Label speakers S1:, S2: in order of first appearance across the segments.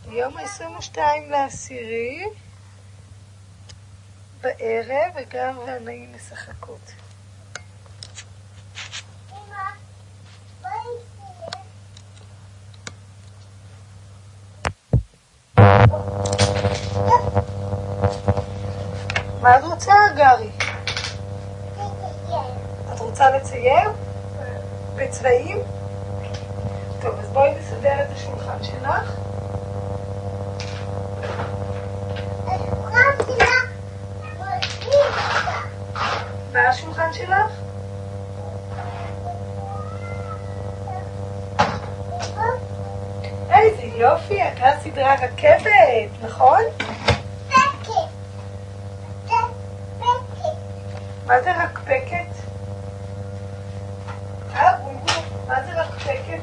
S1: יום 22/10 בערב, וגם והנאים משחקות. מה את רוצה, גרי? את רוצה לצייר? בצבעים? טוב, אז בואי נסדר את השולחן שלך. מה השולחן שלך? איזה יופי, הקראת סדרה רכבת, נכון? מה זה רכפקת? מה זה רכפקת?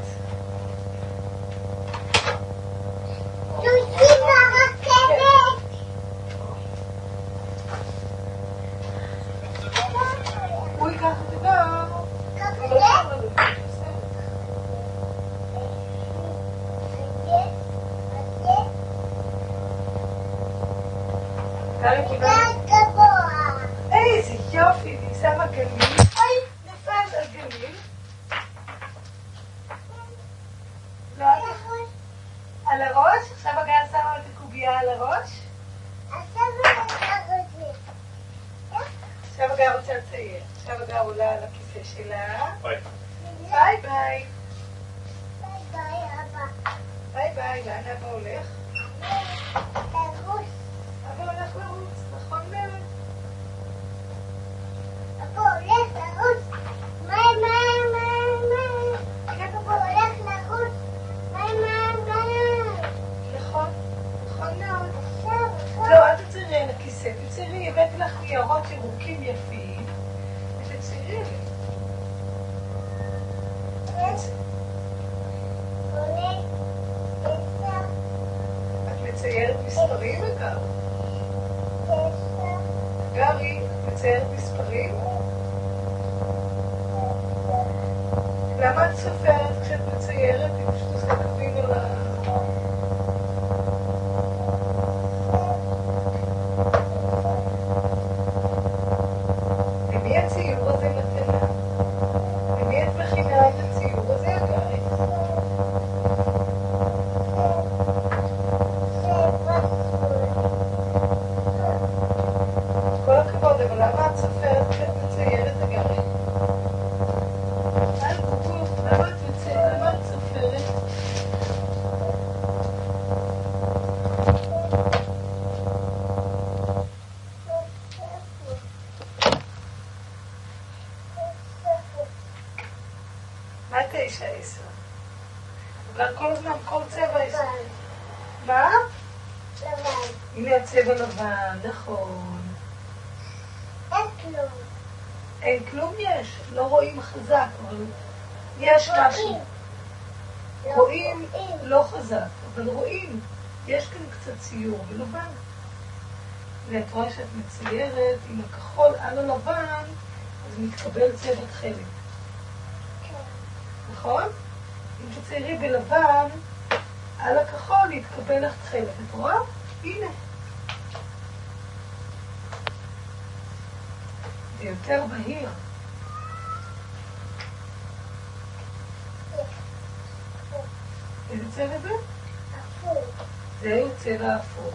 S2: יוצאים ברכבת!
S1: הוא ייקח את זה גם. איזה יופי, היא שמה גליל. אוי, נפל על גליל. לא, על הראש? עכשיו הגר שמה את הקובייה על הראש? עכשיו הגר רוצה לצייר. עכשיו הגר עולה על הכיסא שלה. ביי. ביי ביי.
S2: ביי ביי אבא.
S1: ביי ביי, לאן אבא הולך?
S2: לרוץ.
S1: אבא הולך לרוץ, נכון מאוד.
S2: אבא הולך לרוץ. מה?
S1: כן,
S2: אבא הולך לרוץ. מה?
S1: נכון, נכון מאוד.
S2: עכשיו.
S1: לא, אל תציירי על הכיסא, תציירי, הבאתי לך ניירות ירוקים יפים, ותציירי לי. את מציירת מספרים אגב? גרי, את מציירת מספרים? למה את סופרת כשאת מציירת? היא פשוט עושה קווים על ה... למי הציור הזה מתנה? למי את מכינה את הציור הזה, גרי? כל הכבוד, אבל למה את סופרת כשאת מציירת, גרי? למה את מציירת? למה את סופרת? מה 9-10? גם כל הזמן, כל צבע 10. מה?
S2: לבן.
S1: הנה הצבע לבן, נכון.
S2: אין כלום.
S1: אין כלום יש, לא רואים חזק, אבל יש משהו. רואים לא חזק, אבל רואים. יש כאן קצת ציור בלבן. ואת רואה שאת מציירת עם הכחול על הלבן, אז מתקבל צבע תכלת. נכון? אם תציירי בלבן, על הכחול יתקבל לך תכלת. את רואה? הנה. זה יותר בהיר. איזה צבע זה?
S2: אפור.
S1: זהו צבע אפור.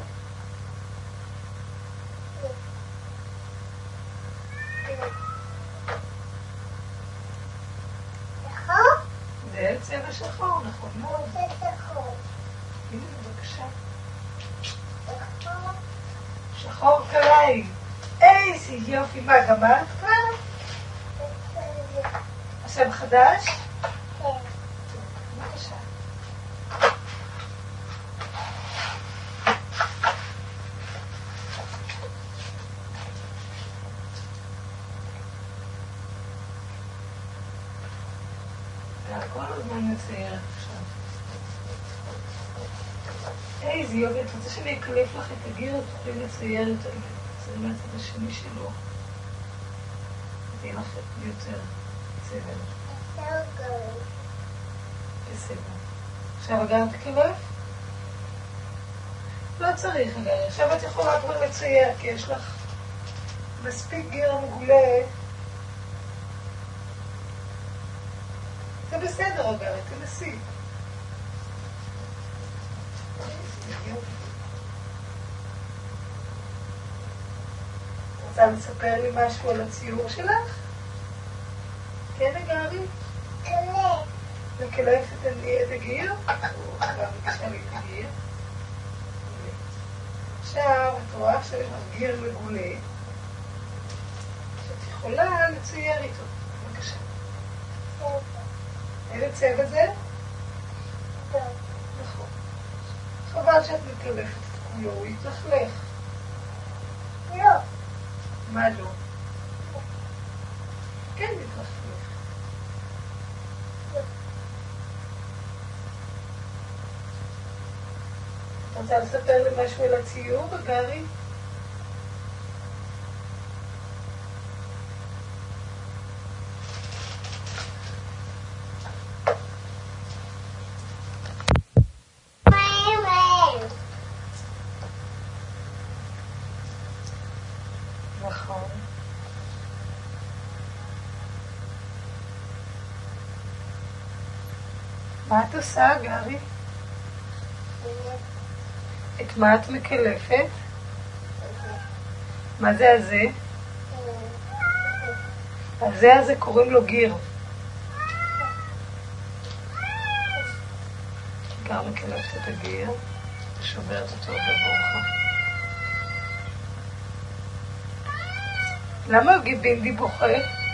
S2: שחור?
S1: זהו צבע שחור, נכון מאוד.
S2: זה שחור.
S1: הנה, בבקשה.
S2: שחור.
S1: שחור קלעי. איזה יופי, מה, גמרת כבר? עכשיו חדש?
S2: כן.
S1: בבקשה. כל הזמן מציירת עכשיו. איזה יופי, את רוצה שאני אקלף לך את הגיר, את תוכלי לצייר את זה מהצד השני שלו. תהיה לך יותר צבע. בסדר. עכשיו הגעת כלף? לא צריך, אגרי. עכשיו את יכולה כבר לצייר, כי יש לך מספיק גיר מגולה. זה בסדר, אגרי, תנסי. רוצה לספר לי משהו על הציור שלך? כן, אגרי?
S2: קלף.
S1: מקלף את הגיר? גם בבקשה לי את הגיר. עכשיו את רואה שיש לך גיר מגולה שאת יכולה לצייר איתו. בבקשה. איזה צבע זה? נכון. חבל שאת מקלפת את כולו, הוא יתלכלך.
S2: לא.
S1: מה לא? כן יתלכלך. את רוצה לספר לי משהו על הציור, אגרי? נכון. מה את עושה, אגרי? את מה את מקלפת? מה זה הזה? הזה קוראים לו גיר. גם מקלפת את הגיר, שוברת אותו בבורחה. למה בינדי בוכה?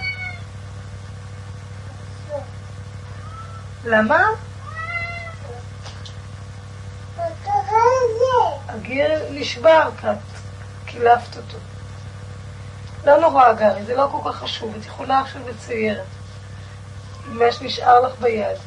S1: למה? הגיר נשבר, כי את קילפת אותו. לא נורא, אגרי, זה לא כל כך חשוב. את יכולה עכשיו לצייר. אם מה שנשאר לך ביד.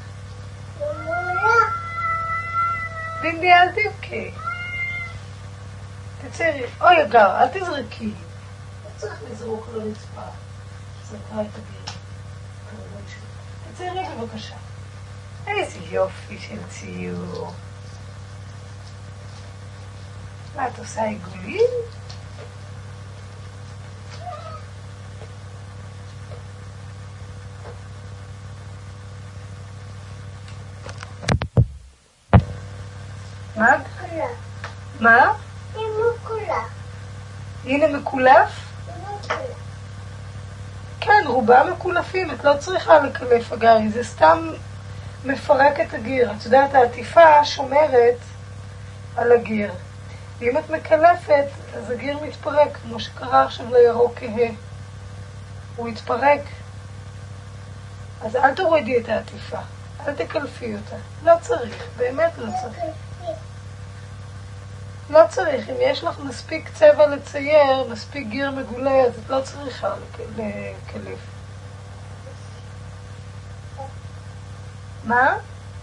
S1: בינדי, אל תבכי. תציירי. אוי, אגר, אל תזרקי. לא צריך לזרוק לרצפה. זרקה את הגיר. תציירי בבקשה. איזה יופי של ציור. מה את עושה, עיגולים? מה? מה? הנה מקולף? כן, רובם מקולפים, את לא צריכה לקלף, אגרי, זה סתם מפרק את הגיר. את יודעת, העטיפה שומרת על הגיר. ואם את מקלפת, אז הגיר מתפרק, כמו שקרה עכשיו לירוק כהה. הוא יתפרק. אז אל תורידי את העטיפה, אל תקלפי אותה. לא צריך, באמת לא צריך. לא צריך, אם יש לך מספיק צבע לצייר, מספיק גיר מגולה, אז את לא צריכה לקלף. מה?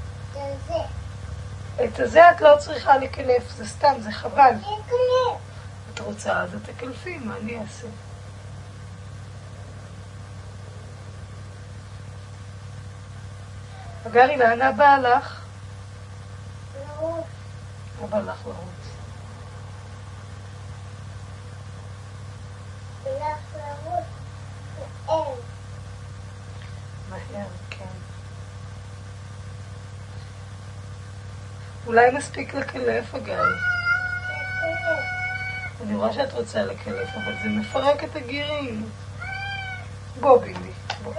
S1: את הזה את לא צריכה לקלף, זה סתם, זה חבל. את רוצה, אז את תקלפי, מה אני אעשה? אגרי, לאן הבא לך? הבא לך לרוץ. מהר, כן. אולי מספיק לקלף, אגרי. אני רואה שאת רוצה לקלף, אבל זה מפרק את הגירים. בוא, בילי. בוא.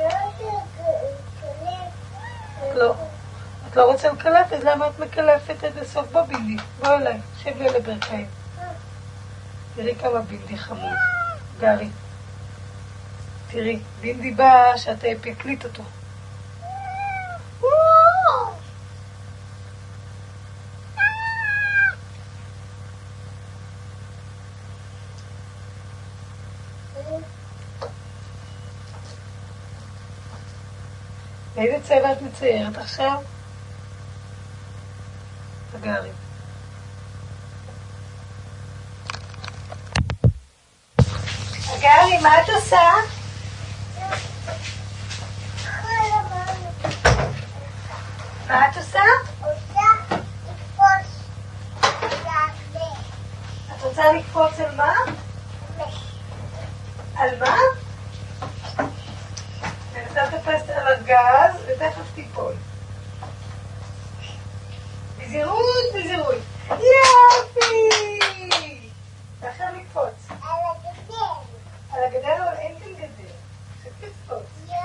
S1: את לא רוצה לקלף, אז למה את מקלפת עד הסוף? בוא, בילי. בוא אליי. שב לי על הברכיים. תראי כמה בינדי חמוד. גרי. תראי, בינדי בא שהטייפ יקליט אותו. איזה צבע את מציירת עכשיו? אגרי. אגרי, מה את עושה? מה את עושה? גז ותכף תיפול. בזהירות, בזהירות. יופי! תאחר לקפוץ.
S2: על הגדר.
S1: על הגדר, אבל אין כאן גדר. שתקפוץ.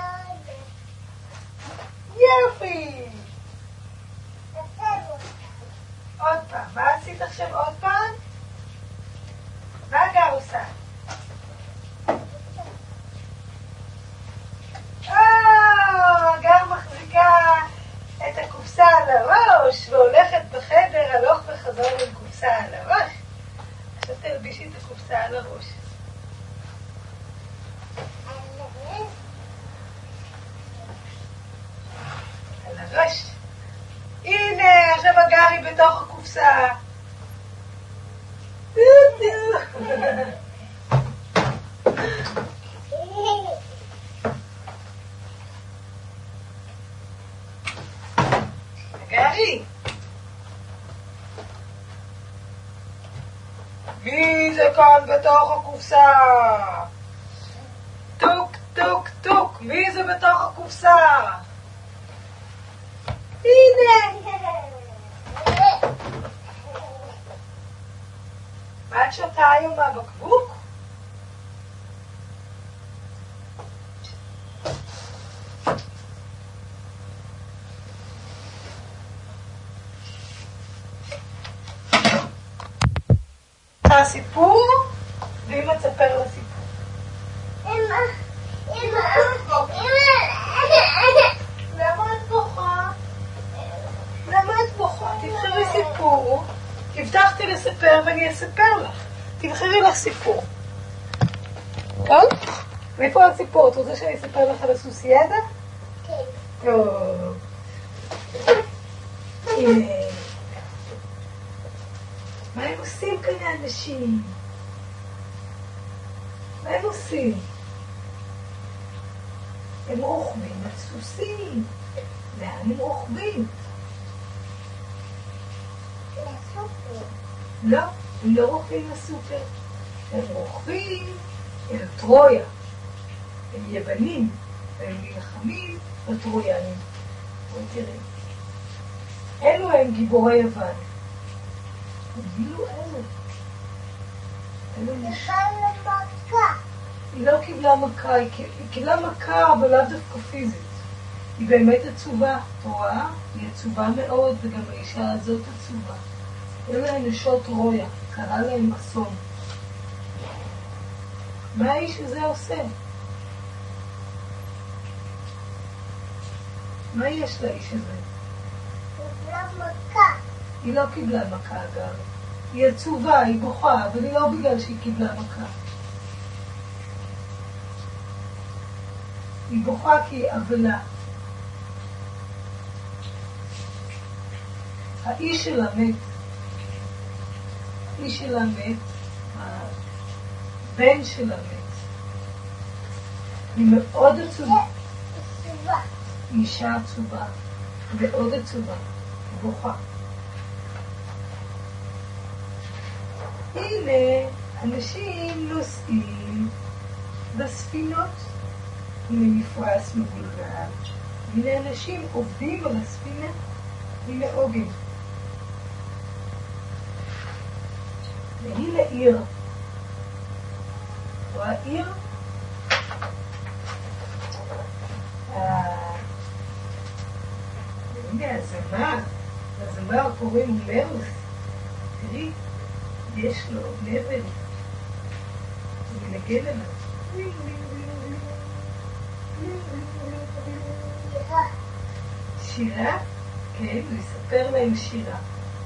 S1: יופי! עוד פעם. מה עשית עכשיו עוד פעם? מה הגר עושה? הגר מחזיקה את הקופסה על הראש והולכת בחדר הלוך וחזור עם קופסה על הראש. עכשיו תלבישי את הקופסה על הראש. על הראש. הנה, עכשיו הגר היא בתוך הקופסה. גרי! מי זה כאן בתוך הקופסה? טוק, טוק, טוק. מי זה בתוך הקופסה? הנה! מה את שותה היום מהבקבוק? הסיפור, ואמא תספר לה סיפור.
S2: אמא.
S1: למה את בוכה? למה את בוכה? תבחרי סיפור. הבטחתי לספר ואני אספר לך. תבחרי לך סיפור. טוב? מאיפה הסיפור? את רוצה שאני אספר לך על הסוסיידה?
S2: כן.
S1: טוב. הנה. מה הם עושים כאן האנשים? מה הם עושים? הם רוכבים על סוסים. לאן הם רוכבים?
S2: לסופר.
S1: לא, הם לא רוכבים לסופר. הם רוכבים אל טרויה. הם יוונים, והם נלחמים בטרויאנים. בואי תראי. אלו הם גיבורי יוון. גילו אלו. אלו נשאר.
S2: קיבלה מכה.
S1: היא לא קיבלה מכה, היא קיבלה מכה, אבל לאו דווקא פיזית. היא באמת עצובה, את רואה? היא עצובה מאוד, וגם האישה הזאת עצובה. אלה נשות טרויה, קרה להם אסון. מה האיש הזה עושה? מה יש לאיש הזה?
S2: קיבלה מכה.
S1: היא לא קיבלה מכה, אגב. היא עצובה, היא בוכה, אבל היא לא בגלל שהיא קיבלה מכה. היא בוכה כי היא אבלה. האיש שלה מת. האיש שלה מת. הבן שלה מת. היא מאוד עצובה.
S2: עצובה.
S1: היא אישה עצובה. מאוד עצובה. היא בוכה. הנה, אנשים נוסעים בספינות. הנה מפרש מגולגל. הנה אנשים עובדים על הספינה. הנה עוגן. והנה עיר. רואה עיר? הנה הזמר. הזמר קוראים מרוס. תראי, יש לו נבל. הוא מנגן עליו. שירה? כן, הוא יספר להם שירה.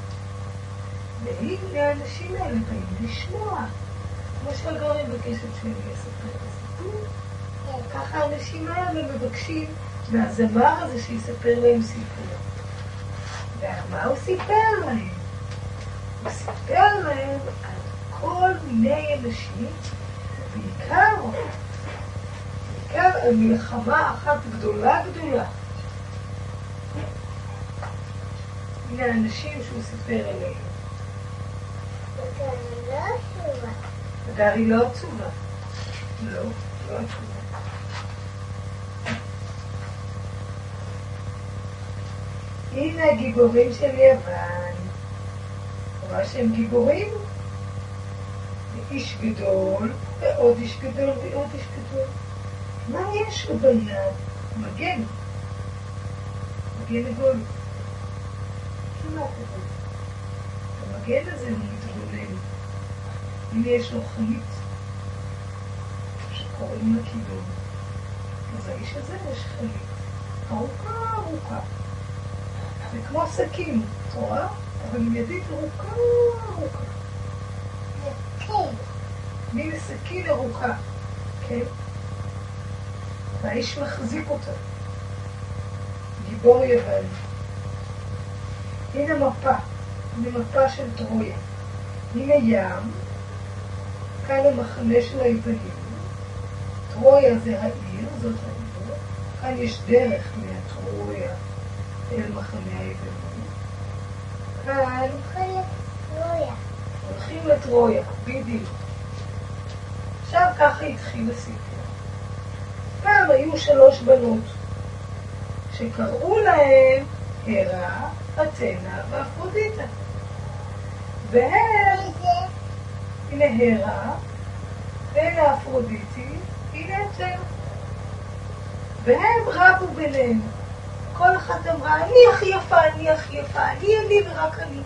S1: והנה האנשים האלה באים לשמוע. כמו שהגר מבקשת שאני אספר את הסיפור. ככה האנשים האלה מבקשים מהזמר הזה שיספר להם סיפור. ומה הוא סיפר להם? הוא סיפר להם על כל מיני אנשים, בעיקר על מלחמה אחת גדולה. הנה האנשים שהוא סיפר עליהם. הגר היא לא עצובה. לא עצובה. הנה הגיבורים של יוון. רואה שהם גיבורים? איש גדול, ועוד איש גדול, ועוד איש גדול. מה יש לו ביד? מגן. מגן עגול. שמה כזה? המגן הזה הוא מתגונן. הנה יש לו חנית שקוראים לה כידון. אז האיש הזה יש חנית. ארוכה ארוכה. זה כמו סכין, את רואה? אבל עם ידית ארוכה ארוכה.
S2: כן.
S1: מין סכין ארוכה, כן? והאיש מחזיק אותה. גיבור יוון. הנה מפה. הנה מפה של טרויה. הנה ים. כאן המחנה של היוונים. טרויה זה העיר, זאת העיר. כאן יש דרך מהטרויה אל מחנה היוונים. כאן הולכים לטרויה, בדיוק. עכשיו ככה התחיל הסיפור. פעם היו 3 בנות שקראו להם הרה, אתנה ואפרודיטה. והם, הנה הרה, והנה אפרודיטי, הנה אתנה. והם רבו ביניהם. כל אחת אמרה, אני הכי יפה, אני הכי יפה, אני ורק אני.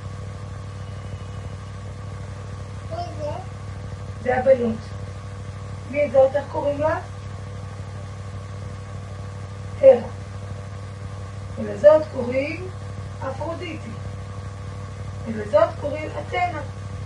S1: זה הבנות. מי זאת, איך קוראים לה? הרה. ולזאת קוראים אפרודיטי. ולזאת קוראים אתנה.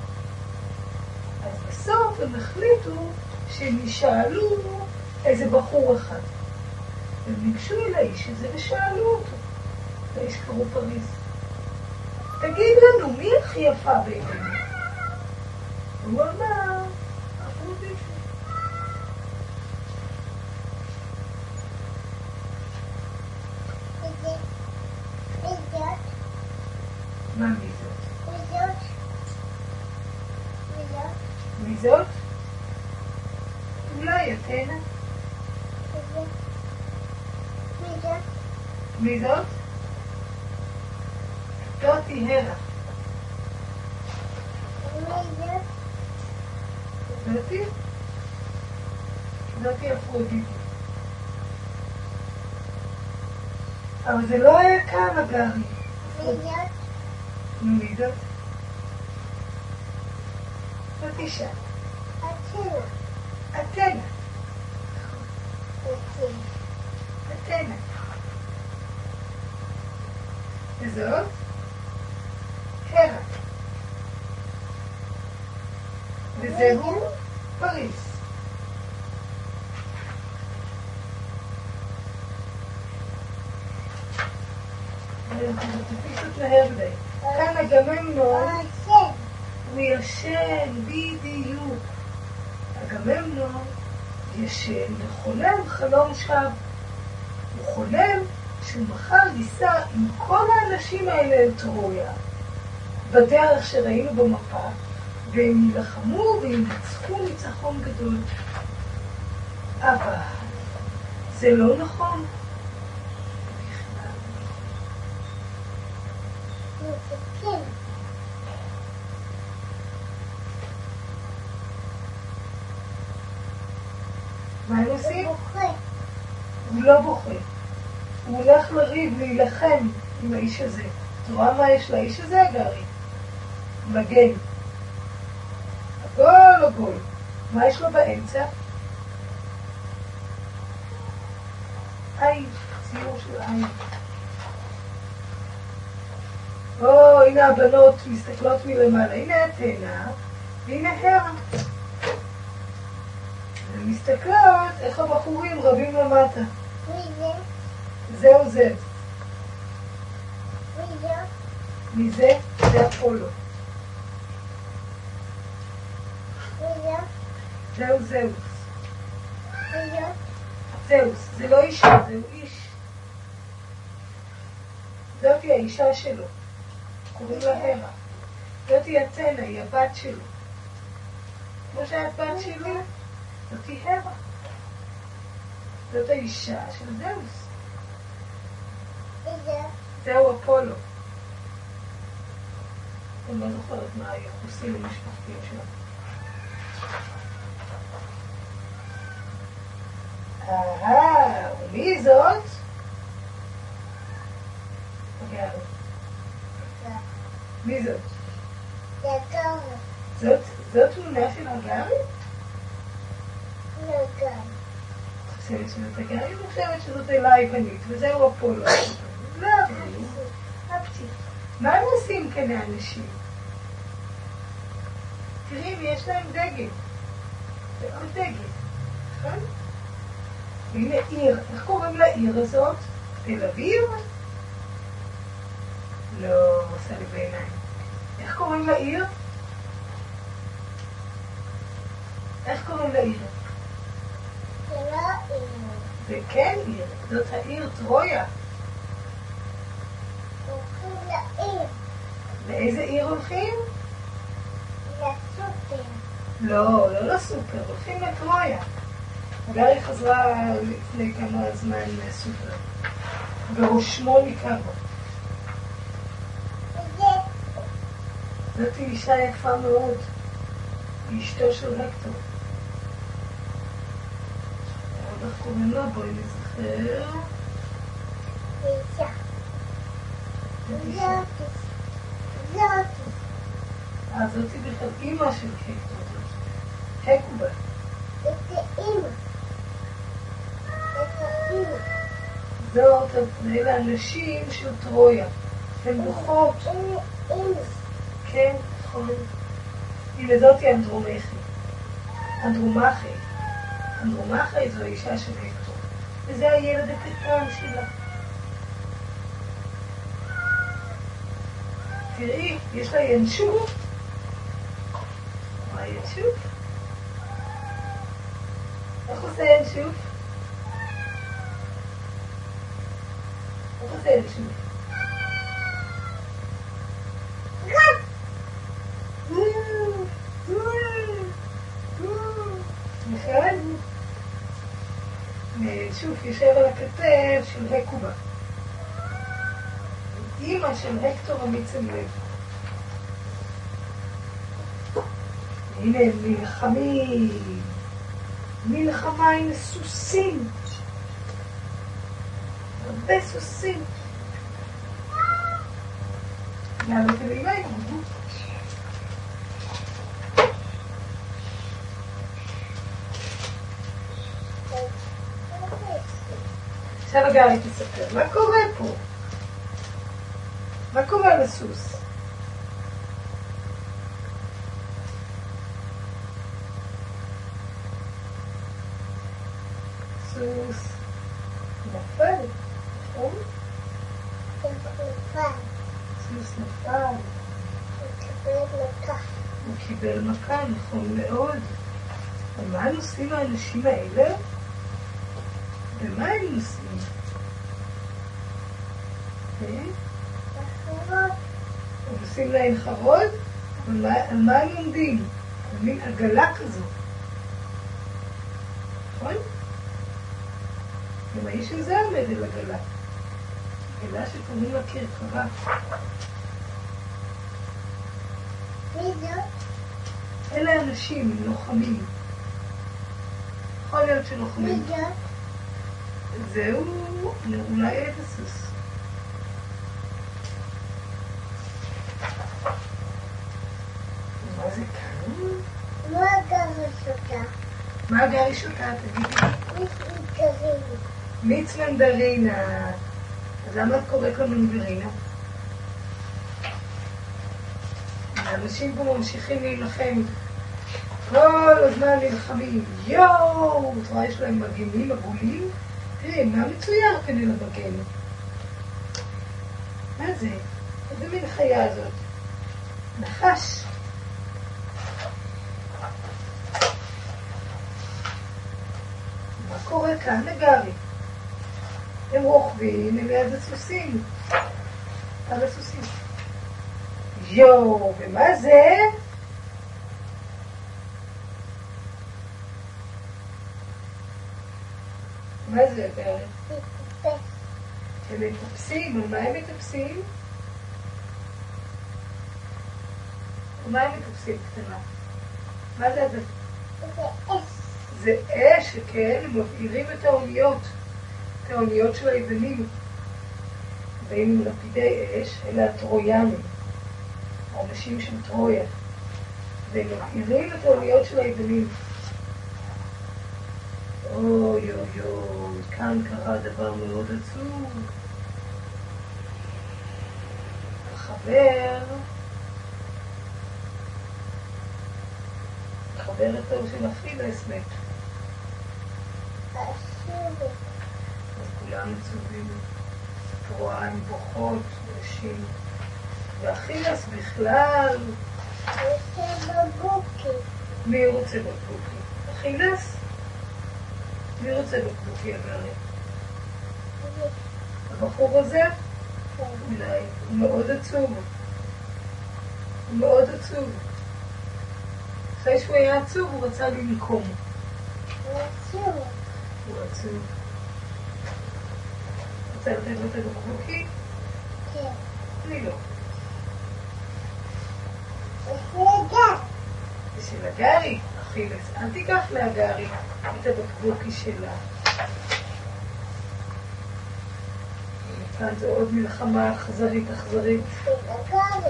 S1: אז בסוף הם החליטו שהם ישאלו איזה בחור אחד. הם ניגשו אל האיש הזה ושאלו אותו. האיש קראו פריז. תגיד לנו, מי הכי יפה בינינו? הוא אמר, אפרודיטי. מה מי זאת? מי זאת? אולי אתנה? מי זאת? זאת היא הרה. זאתי? זאתי אפרודיטי. אבל זה לא היה כאן הגרי. מי זאת? זאת אישה. אתנה. אתנה. וזאת? הרה. וזהו פריז. תפיסות להרדי. כאן אגממנון הוא ישן בדיוק. אגממנון ישן וחולם חלום שווא. הוא חולם שהוא מחר ייסע עם כל האנשים האלה אל טרויה בדרך שראינו במפה, והם ילחמו וינצחו ניצחון גדול. אבל זה לא נכון. מה הם עושים? הוא לא בוכה. הוא הולך לריב, להילחם עם האיש הזה. את רואה מה יש לאיש הזה, גרי? מגן. עגול עגול. מה יש לו באמצע? עין. ציור של עין. הנה הבנות מסתכלות מלמעלה. הנה אתנה, והנה הרה. הן מסתכלות איך הבחורים רבים למטה. זהו זה. מי זה? זה אפולו. זהו זהוס. זהוס. זה לא אישה, זהו איש. זאת היא האישה שלו. קוראים לה הרה. זאת היא אתנה, היא הבת שלו. כמו שאת בת שלי, זאת היא הרה. זאת האישה של זהוס. זהו אפולו. אני לא זוכרת מה היחוסים המשפחתיים שלנו. ומי זאת? מי זאת? זאת תמונה של הגרי? חושבת שזאת הגרי? אני חושבת שזאת אלה היוונית, וזהו אפולו. לא, מה הם עושים כאן האנשים? תראי, יש להם דגל. זה עוד דגל, נכון? והנה עיר. איך קוראים לעיר הזאת? תל אביב? לא, עושה לי בעיניים. איך קוראים לעיר? איך קוראים לעיר?
S2: זה לא עיר.
S1: זה כן עיר. זאת העיר טרויה.
S2: הולכים לעיר.
S1: לאיזה עיר הולכים?
S2: לסופר.
S1: לא, לא לסופר. הולכים לטרויה. גרי חזרה לפני כמה זמן לסופר. ברושמו ניקרו. זאת אישה יפה מאוד. היא אשתו של הקטור. עוד איך קוראים לה? בואי נזכר.
S2: אישה. זאת.
S1: זאתי בכלל אימא של הקטור. הקובה.
S2: זה אימא.
S1: זאת, אלה אנשים של טרויה. הן בוכות.
S2: אימא.
S1: כן, נכון. הנה זאתי אנדרומחי. אנדרומחי זו האישה של הקטור. וזה הילד הקטן שלה. תראי, יש לה ינשוף. מה ינשוף? איך עושה ינשוף? איך עושה ינשוף? נכון? ינשוף יושב על הכתף של הקובה. אימא של הקטור המצם לב. הנה הם נלחמים. מלחמה עם סוסים. הרבה סוסים. למה אתם אימאים? עכשיו הגרי תספר, מה קורה פה? מה קורה לסוס? סוס נפל, נכון? סוס נפל. הוא קיבל מכה, נכון מאוד. ומה הם עושים האנשים האלה? ומה הם עושים? הם עושים להם חרוד? על מה הם עומדים? על מין עגלה כזו. נכון? גם האיש הזה עומד על עגלה. עגלה שקוראים לה כרכבה.
S2: מי זאת?
S1: אלה אנשים, לוחמים. יכול להיות
S2: מי
S1: שלוחמים.
S2: זאת?
S1: זהו, אולי את הסוס. מה זה כאן?
S2: מה הגרי שותה?
S1: מה הגרי שותה? תגידי.
S2: גרים.
S1: מיץ מנדרינה. אז למה את קוראת לה מנדרינה? האנשים פה ממשיכים להילחם. כל הזמן נלחמים. יואו! את רואה, יש להם מגנים עגולים? תראי, מה מצויר כאן אל המגן? מה זה? איזה מין חיה הזאת? נחש. מה קורה כאן לגרי? הם רוכבים, הם ליד הסוסים. על הסוסים. יואו, ומה זה? מה זה בערך? הם מטפסים, על מה הם מטפסים? על מה הם מטפסים קטנה? מה זה הדבר?
S2: זה אש.
S1: זה אש, כן, הם מבעירים את האוניות, את האוניות של היוונים. באים עם לפידי אש, אלה הטרויאנים, האנשים של טרויה. והם מבעירים את האוניות של היוונים. אוי אוי אוי, כאן קרה דבר מאוד עצוב. החבר הטוב של אכילס מת.
S2: אשור.
S1: אז כולם עצובים, טרויה עם בוכות, נשים. ואכילס בכלל...
S2: רוצה בבוקי.
S1: מי רוצה בקבוקי? אכילס? מי רוצה בקבוקי הגרי? הבחור הזה? אולי. הוא מאוד עצוב. הוא מאוד עצוב. אחרי שהוא היה עצוב, הוא רצה לנקום.
S2: הוא אשור.
S1: הוא עצוב. רוצה לתת לו את הבקבוקי?
S2: כן.
S1: אני לא.
S2: רגע.
S1: זה של הגרי, אכילס. אל תיקח מהגרי את הבקבוקי שלה. כאן זו עוד מלחמה אכזרית.
S2: של הגרי.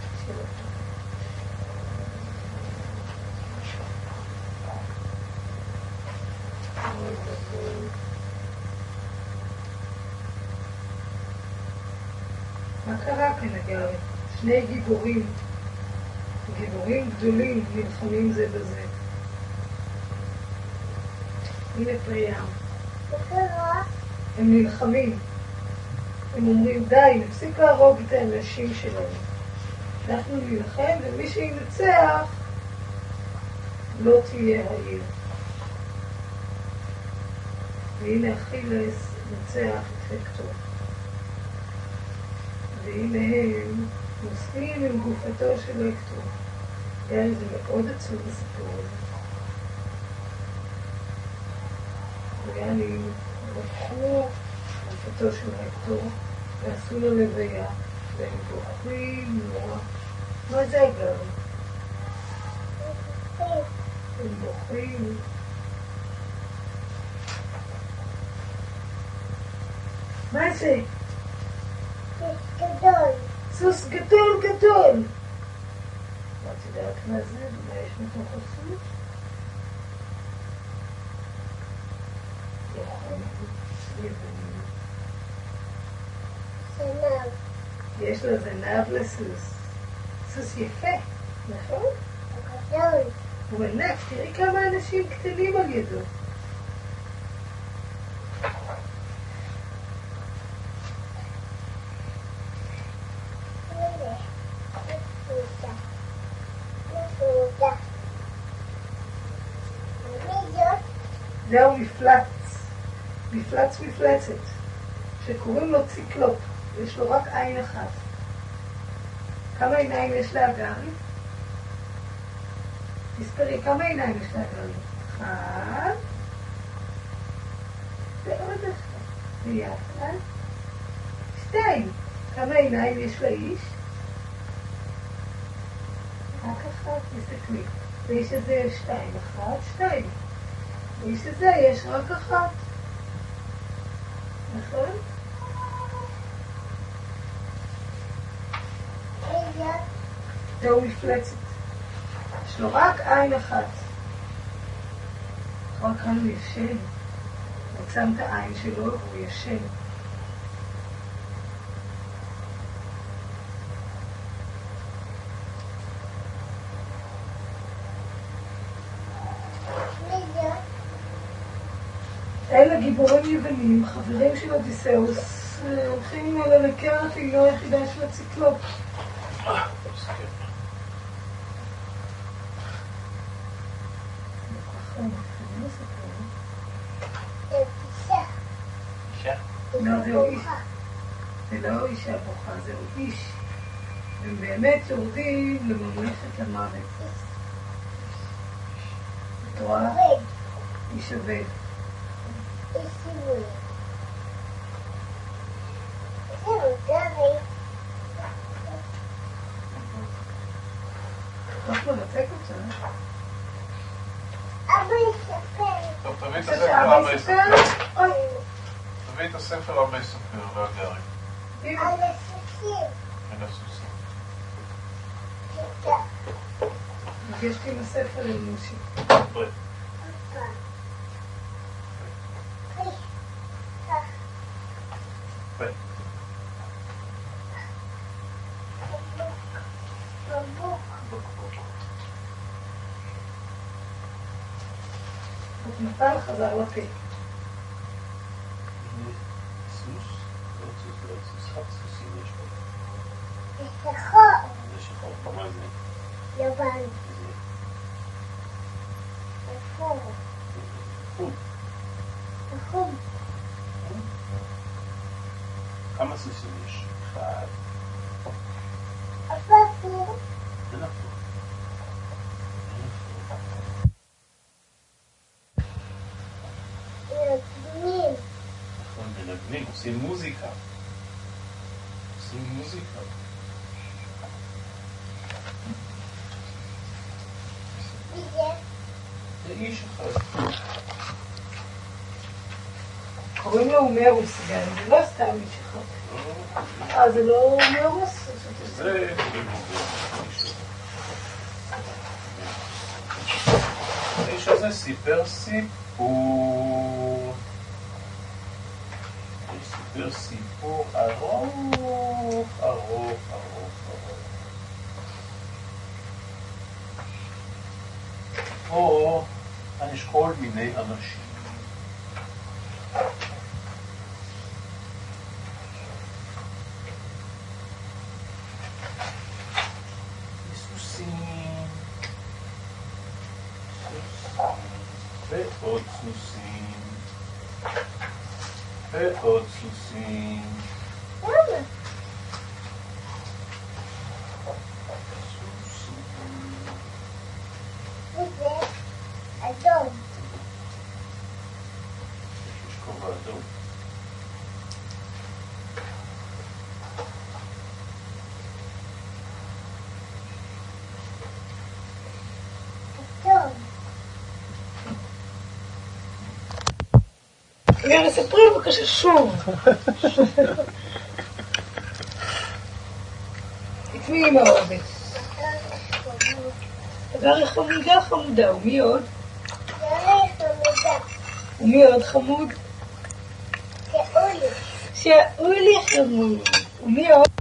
S1: מה קרה כאן הגרי? שני גיבורים גדולים נלחמים זה בזה. הנה פריאם.
S2: מה קרה?
S1: הם נלחמים. הם אומרים די, נפסיק להרוג את האנשים שלנו. אנחנו נלחם ומי שינצח לא תהיה העיר. והנה אכילס נצח את הקטור. והנה הם נוסעים עם גופתו של הקטור. גרי, זה מאוד עצוב הסיפור הזה. וגרי לקחו גופתו של הקטור ועשו לו לוויה, והם בוכים נורא. מה זה הגרי? הם בוכים. מה זה?
S2: יש גדול.
S1: סוס גדול גדול! את יודעת מה זה? מה יש מתוך הסוס?
S2: זנב.
S1: יש לו זנב לסוס. סוס יפה, נכון?
S2: גדול.
S1: הוא ענק, תראי כמה אנשים קטנים על ידו.
S2: הנה. נפלדה. נפלדה. ומי זאת?
S1: זהו מפלצת, שקוראים לו ציקלופ. יש לו רק עין אחת. כמה עיניים יש להגרי? תספרי, כמה עיניים יש להגרי? אחת. ועוד אחת. ביחד. שתיים. כמה עיניים יש לאיש? רק אחת, תסתכלי. לאיש הזה יש שתיים. אחת, שתיים. לאיש הזה יש רק אחת. נכון?
S2: רגע.
S1: זהו מפלצת. יש לו רק עין אחת. רק כאן הוא ישן. הוא עצם את העין שלו והוא ישן.
S2: מי זאת?
S1: אלה גיבורים יוונים, חברים של אודיסאוס, הולכים ללקר את עינו היחידה של הציקלופ.
S2: זה פיסה.
S1: לא, זהו איש. זה לא אישה בוכה, זהו איש. הם באמת יורדים לממלכת המוות. את רואה?
S2: עובד.
S1: איש עובד.
S2: יש סיבוב.
S3: בבית הספר הרבה סופר והגרי.
S2: על הסוסים.
S3: אין הסוסים.
S1: יש לי עם הספר ללושי.
S3: בואי. בואי.
S1: נפל חזר לפה.
S3: סוס? לא סוס, לא סוס. חד סוסים יש פה.
S2: זה שחור.
S3: זה שחור. מה זה?
S2: לבן.
S3: זה
S2: חום.
S3: חום.
S2: חום.
S3: כמה סוסים יש? אחד.
S2: אפילו.
S3: זה נכון.
S2: נגנים.
S3: נכון, מנגנים, עושים מוזיקה. עושים מוזיקה.
S2: וזה.
S3: זה איש אחד.
S1: קוראים לו אומרוס גם, זה לא סתם איש אחד. זה לא אומרוס?
S3: זה... האיש הזה סיפר סיפור. הוא סיפר סיפור ארוך, ארוך, ארוך, ארוך. פה יש כל מיני אנשים. סוסים. ועוד סוסים. ועוד סוסים.
S2: למה? וזה אדום.
S3: יש כובע אדום.
S2: אדום.
S1: יאללה, ספרי בבקשה שוב. את מי אמא אוהבת? הגרי חמודה חמודה, ומי עוד?
S2: יאללה חמודה.
S1: ומי עוד חמוד?
S2: שאולי.
S1: שאולי חמוד. ומי עוד?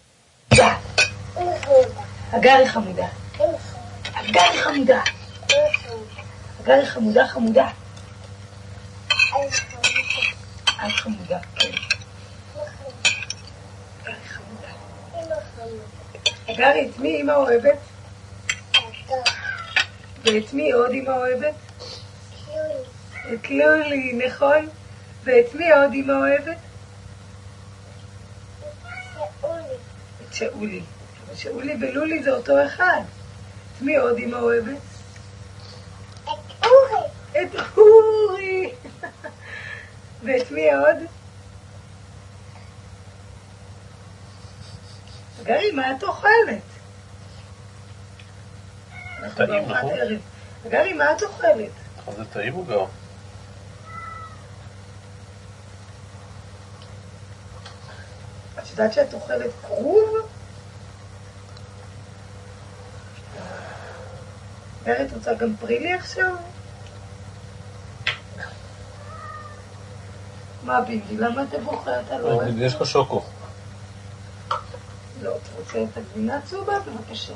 S1: הגרי חמודה. הגרי חמודה. הגרי חמודה חמודה. את חמודה, כן. הגרי חמודה. הגרי, את מי אמא אוהבת? ואת מי עוד אמא אוהבת? את לולי, נכון? ואת מי עוד אמא אוהבת? את שאולי. אבל שאולי ולולי זה אותו אחד. את מי עוד אמא אוהבת? את אורי. ואת מי עוד? גרי, מה את אוכלת?
S3: טעים, נכון?
S1: גרי, מה את אוכלת?
S3: זה טעים הוא גם.
S1: את יודעת שאת אוכלת כרוב? גרי, את רוצה גם פרילי עכשיו? מה ביבי? למה אתה בוחר? אתה לא אוהב?
S3: יש לך שוקו.
S1: לא, אתה רוצה את הגבינה צהובה? בבקשה.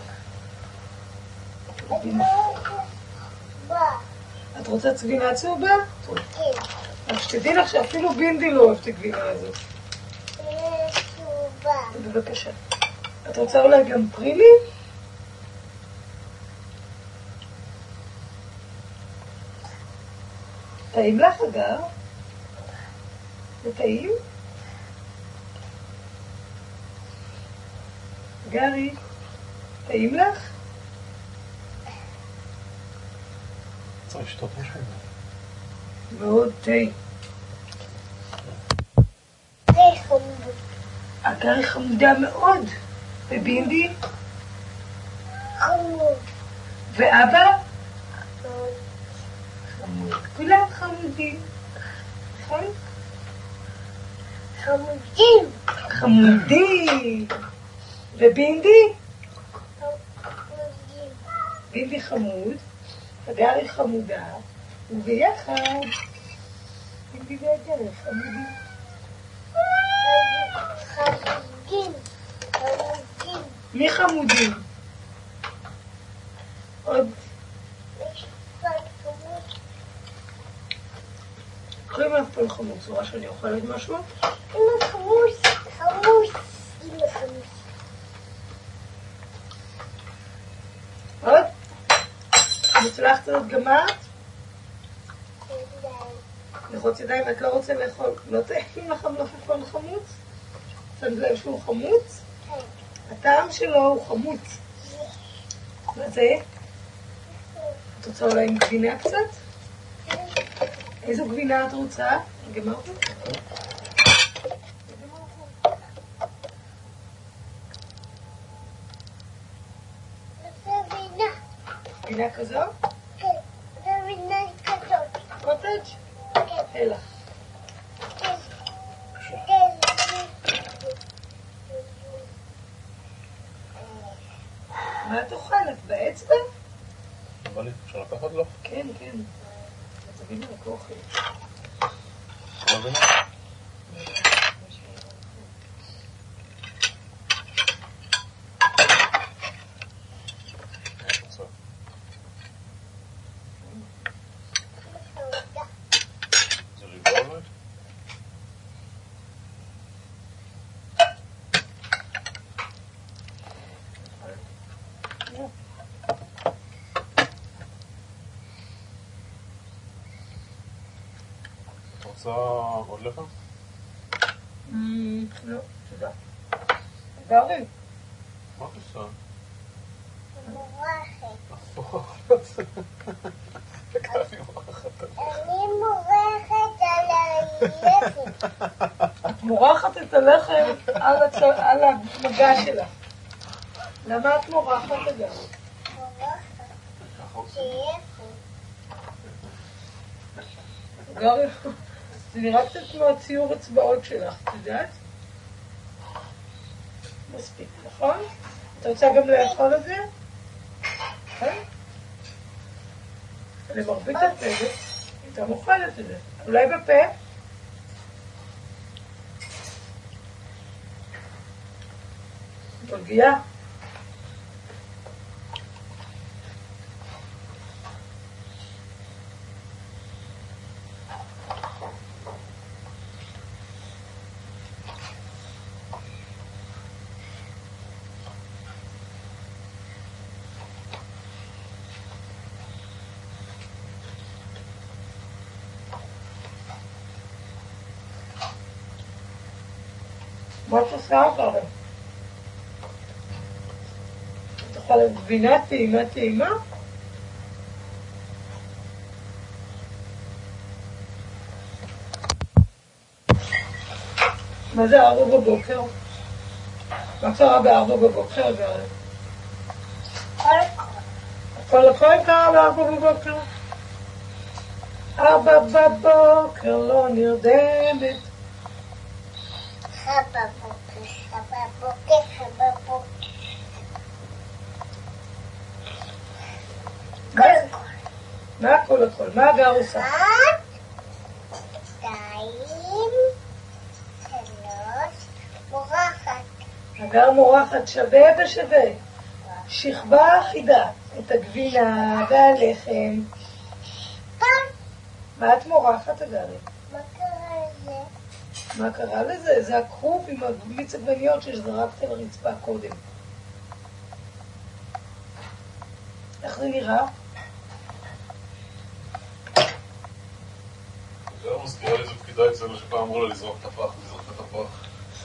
S1: את רוצה גבינה צהובה? אז שתדעי לך שאפילו בינדי לא אוהב את הגבינה הזאת. בבקשה. את רוצה אולי גם פרילי? טעים לך אגב? זה טעים? גרי, טעים לך?
S3: צריך לשתות משהו.
S1: מאוד תה. הגרי חמודה מאוד. ובינדי?
S2: חמוד.
S1: ואבא? חמוד. כולם חמודים. נכון?
S2: חמודים.
S1: חמודי. ובינדי?
S2: חמודים.
S1: בינדי חמוד, הגרי חמודה, וביחד בינדי והגרי חמודים.
S2: חמודים. חמודים.
S1: מי חמודים? עוד.
S2: יש פן חמוד.
S1: קחי מהפול חמוד, צורה שאני אוכלת משהו?
S2: אמא חמוס. חמוס. אמא חמוס.
S1: עוד? מוצלחת את גמרת? לראות ידיים, את לא רוצה לאכול, לא טעים לך מלפפון חמוץ? שמת לב שהוא חמוץ? הטעם שלו הוא חמוץ. מה זה? את רוצה אולי עם גבינה קצת? איזו גבינה את רוצה? גמרת? גבינה כזו?
S2: כן, זה גבינה כזאת.
S1: קוטג'?
S2: כן.
S1: אלא. מה את אוכלת? באצבע?
S3: אבל לי, אפשר לקחת לו?
S1: כן, כן. תביא לי רק אוכל.
S3: לא מבינה? זה ריבה אולי? את רוצה עוד לחם?
S1: לא, תודה. גרי.
S3: מה את עושה?
S2: מורחת. אני מורחת על הלחם.
S1: את מורחת את הלחם על המגע שלה. למה את מורחת את זה?
S2: מורחת. שיפה.
S1: גרי, זה נראה קצת כמו הציור אצבעות שלך, את יודעת? מספיק, נכון? את רוצה גם לאכול את זה? כן? למרבית הפלט, אתה מוכלת את זה. אולי בפה? מרגיעה. מה את עושה אחר? את אוכלת גבינה טעימה? מה זה 4 בבוקר? מה קרה ב4 בבוקר? הכל קרה ב4 בבוקר? 4 בבוקר לא נרדמת.
S2: חבבוקר.
S1: מה הכל? מה הגר עושה?
S2: 1, 2, 3, מורחת.
S1: הגר מורחת שווה בשווה. שכבה אחידה. את הגבינה והלחם. מה את מורחת, הגרי?
S2: מה קרה לזה?
S1: מה קרה לזה? זה הכרוב עם הגליץ עגבניות שזרקת על הרצפה קודם. איך זה נראה?
S3: זה לא מזכירה לי איזה פקידה אצלנו שפעם אמרו לה לזרוק את הפח ולזרוק את הפח.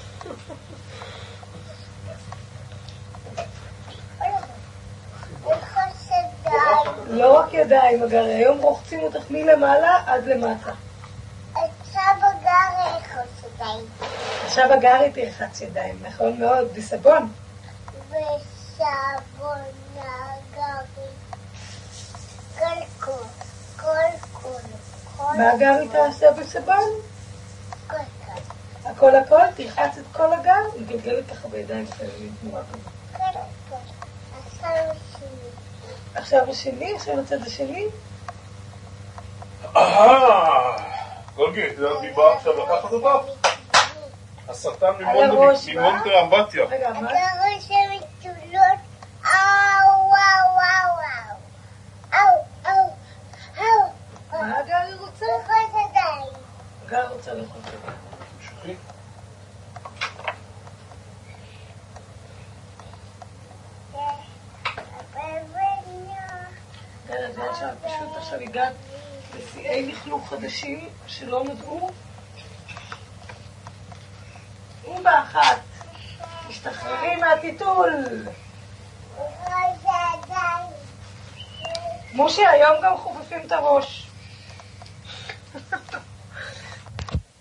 S1: לא רק ידיים, הגרי. היום רוחצים אותך מלמעלה עד למטה.
S2: עכשיו הגר יחוץ ידיים.
S1: עכשיו הגרי תרחץ ידיים, נכון מאוד, בסבון.
S2: וסבון הגרי. כל.
S1: מה הגרי תעשה בסבון?
S2: כל.
S1: הכל, תרחץ את כל הגן, מגלגלת ככה בידיים כאלה, תנועה כזאת. עכשיו השני, עכשיו הצד השני.
S3: גולגי, אתה יודעת מי בא עכשיו לקחת אותה? השטן ממונטר אמבטיה.
S1: רגע, מה?
S2: אתה רואה שמתולות, אאו.
S1: מה הגל רוצה?
S2: לראות ידיים.
S1: הגל רוצה לאכול את הגל.
S3: שוכי.
S1: גל, את יודעת שאת פשוט עכשיו הגעת לשיאי לכלוך חדשים שלא נדעו? ובאחת, תשתחררי מהטיטול.
S2: לראות ידיים.
S1: מושי, היום גם חופפים את הראש.